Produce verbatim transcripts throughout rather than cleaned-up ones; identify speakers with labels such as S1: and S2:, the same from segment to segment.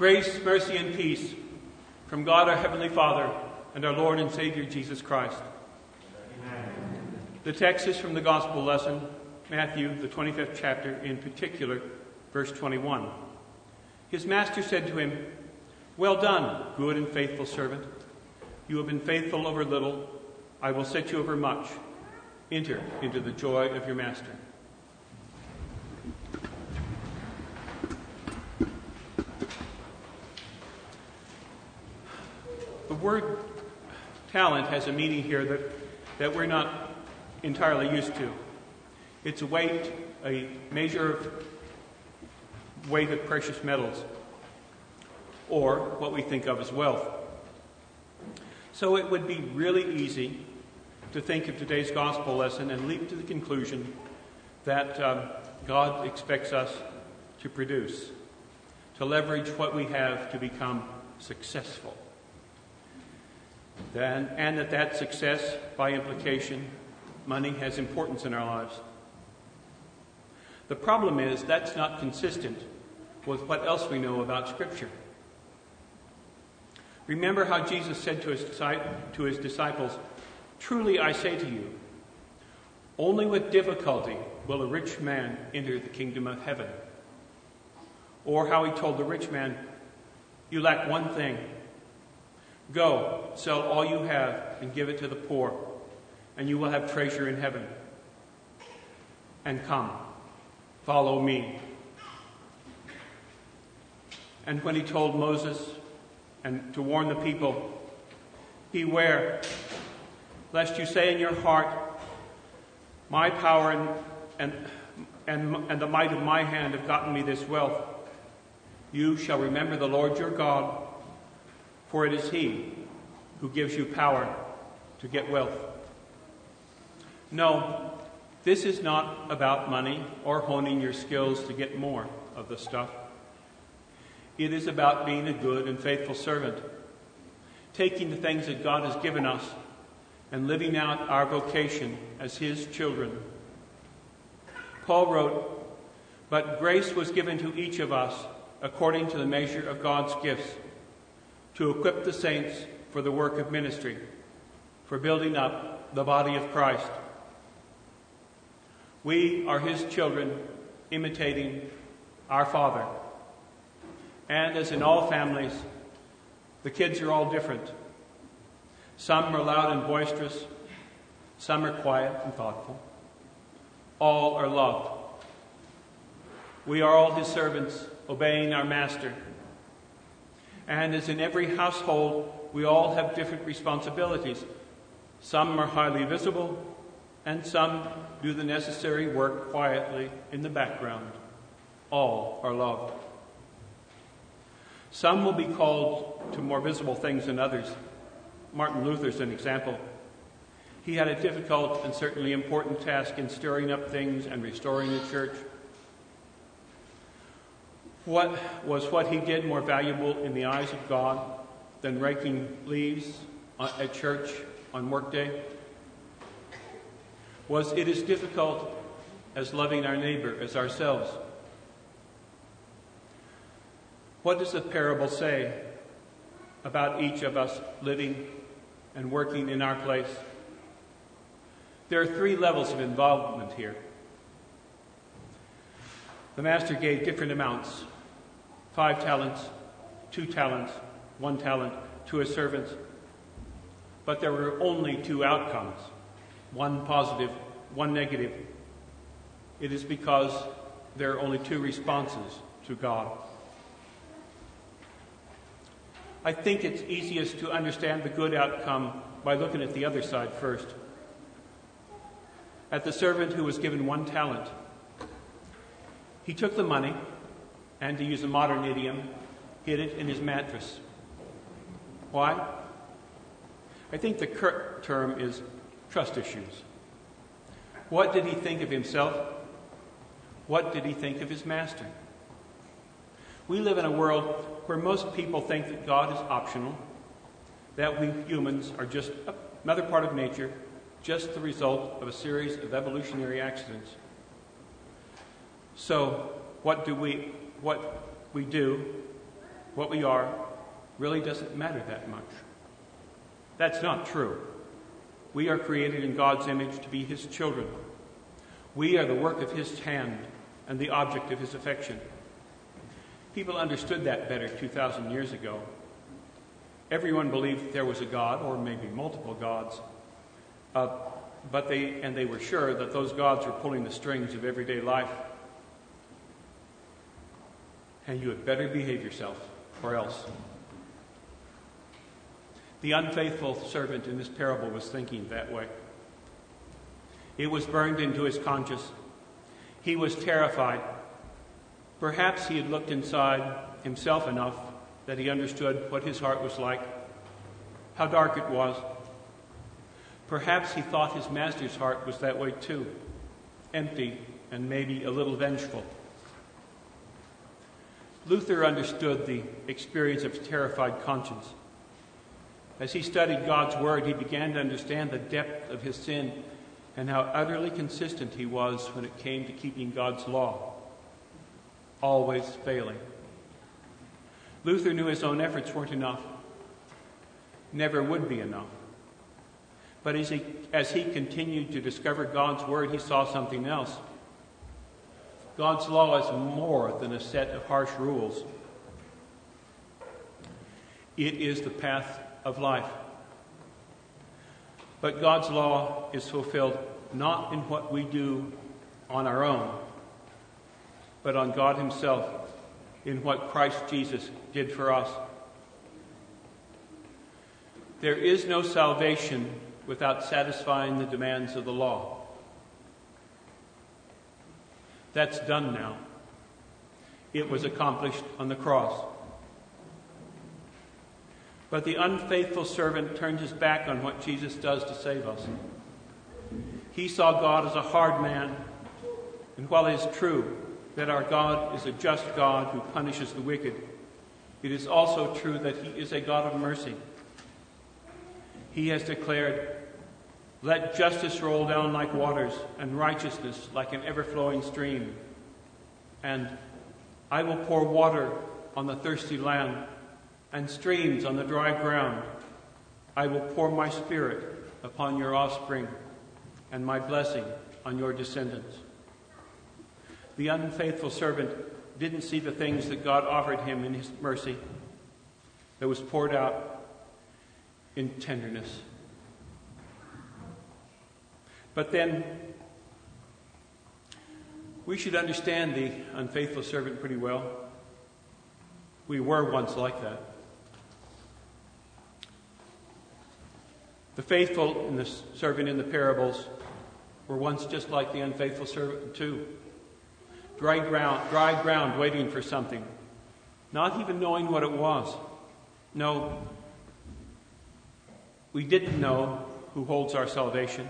S1: Grace, mercy, and peace from God our Heavenly Father and our Lord and Savior Jesus Christ. Amen. The text is from the Gospel lesson, Matthew, the twenty-fifth chapter, in particular, verse twenty-one. His master said to him, "Well done, good and faithful servant. You have been faithful over little. I will set you over much. Enter into the joy of your master." The word talent has a meaning here that, that we're not entirely used to. It's a weight, a measure of weight of precious metals, or what we think of as wealth. So it would be really easy to think of today's gospel lesson and leap to the conclusion that um, God expects us to produce, to leverage what we have to become successful. Then, and that that success, by implication, money, has importance in our lives. The problem is that's not consistent with what else we know about Scripture. Remember how Jesus said to his, to his disciples, "Truly I say to you, only with difficulty will a rich man enter the kingdom of heaven." Or how he told the rich man, "You lack one thing. Go, sell all you have and give it to the poor, and you will have treasure in heaven. And come, follow me." And when he told Moses and to warn the people, "Beware, lest you say in your heart, my power and, and, and, and the might of my hand have gotten me this wealth. You shall remember the Lord your God, for it is he who gives you power to get wealth." No, this is not about money or honing your skills to get more of the stuff. It is about being a good and faithful servant, taking the things that God has given us and living out our vocation as his children. Paul wrote, "But grace was given to each of us according to the measure of God's gifts, to equip the saints for the work of ministry, for building up the body of Christ." We are his children, imitating our Father. And as in all families, the kids are all different. Some are loud and boisterous. Some are quiet and thoughtful. All are loved. We are all his servants, obeying our master. And as in every household, we all have different responsibilities. Some are highly visible, and some do the necessary work quietly in the background. All are loved. Some will be called to more visible things than others. Martin Luther's an example. He had a difficult and certainly important task in stirring up things and restoring the church. What was what he did more valuable in the eyes of God than raking leaves at church on workday? Was it as difficult as loving our neighbor as ourselves? What does the parable say about each of us living and working in our place? There are three levels of involvement here. The master gave different amounts: five talents, two talents, one talent to his servants. But there were only two outcomes, one positive, one negative. It is because there are only two responses to God. I think it's easiest to understand the good outcome by looking at the other side first. At the servant who was given one talent. He took the money and, to use a modern idiom, hid it in his mattress. Why? I think the curt term is trust issues. What did he think of himself? What did he think of his master? We live in a world where most people think that God is optional, that we humans are just another part of nature, just the result of a series of evolutionary accidents. So what do we what we do what we are, really doesn't matter that much. That's not true. We are created in God's image to be his children. We are the work of his hand and the object of his affection. People understood that better two thousand years ago. Everyone believed there was a God, or maybe multiple gods, uh, but they and they were sure that those gods were pulling the strings of everyday life. And you had better behave yourself, or else. The unfaithful servant in this parable was thinking that way. It was burned into his conscience. He was terrified. Perhaps he had looked inside himself enough that he understood what his heart was like, how dark it was. Perhaps he thought his master's heart was that way too, empty and maybe a little vengeful. Luther understood the experience of terrified conscience. As he studied God's word, he began to understand the depth of his sin and how utterly consistent he was when it came to keeping God's law, always failing. Luther knew his own efforts weren't enough, never would be enough. But as he, as he continued to discover God's word, he saw something else. God's law is more than a set of harsh rules. It is the path of life. But God's law is fulfilled not in what we do on our own, but on God himself, in what Christ Jesus did for us. There is no salvation without satisfying the demands of the law. That's done now. It was accomplished on the cross. But the unfaithful servant turned his back on what Jesus does to save us. He saw God as a hard man, and while it is true that our God is a just God who punishes the wicked, it is also true that he is a God of mercy. He has declared, "Let justice roll down like waters, and righteousness like an ever-flowing stream. And I will pour water on the thirsty land, and streams on the dry ground. I will pour my spirit upon your offspring, and my blessing on your descendants." The unfaithful servant didn't see the things that God offered him in his mercy that was poured out in tenderness. But then, we should understand the unfaithful servant pretty well. We were once like that. The faithful and the servant in the parables were once just like the unfaithful servant too. Dry ground, dry ground waiting for something, not even knowing what it was. No, we didn't know who holds our salvation.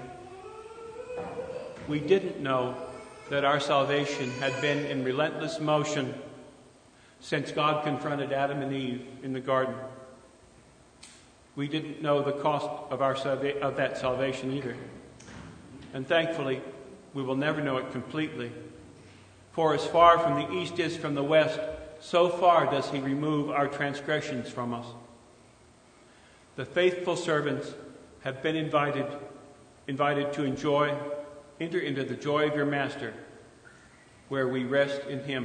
S1: We didn't know that our salvation had been in relentless motion since God confronted Adam and Eve in the garden. We didn't know the cost of our salva- of that salvation either. And thankfully, we will never know it completely. For as far from the east is from the west, so far does he remove our transgressions from us. The faithful servants have been invited, invited to enjoy, enter into the joy of your master, where we rest in him.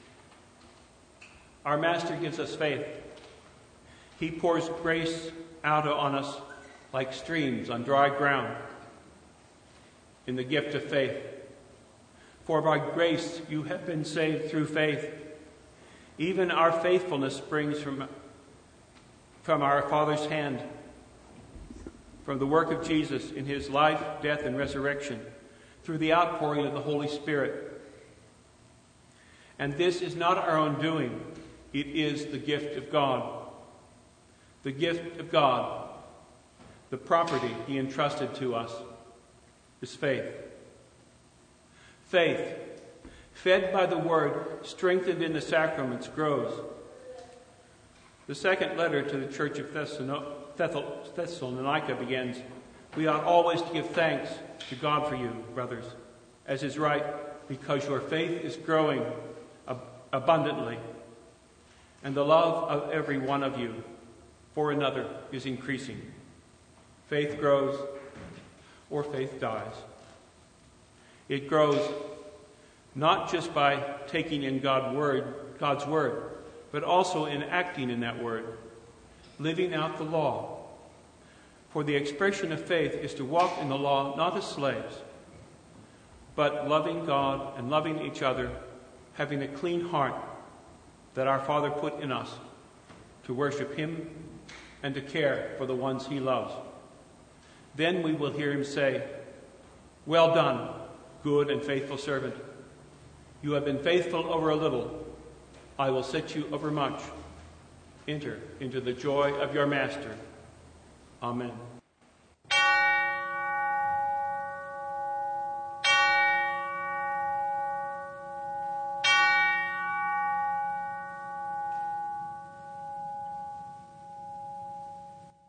S1: Our master gives us faith. He pours grace out on us like streams on dry ground in the gift of faith. For by grace you have been saved through faith. Even our faithfulness springs from, from our Father's hand, from the work of Jesus in his life, death, and resurrection, through the outpouring of the Holy Spirit. And this is not our own doing. It is the gift of God. The gift of God, the property he entrusted to us, is faith. Faith, fed by the word, strengthened in the sacraments, grows. The second letter to the church of Thessalonica begins, "We ought always to give thanks to God for you, brothers, as is right, because your faith is growing ab- abundantly, and the love of every one of you for another is increasing. Faith grows, or faith dies. It grows not just by taking in God's word, God's word, but also in acting in that word, living out the law. For the expression of faith is to walk in the law not as slaves, but loving God and loving each other, having a clean heart that our Father put in us to worship him and to care for the ones he loves. Then we will hear him say, "Well done, good and faithful servant. You have been faithful over a little. I will set you over much. Enter into the joy of your master." Amen.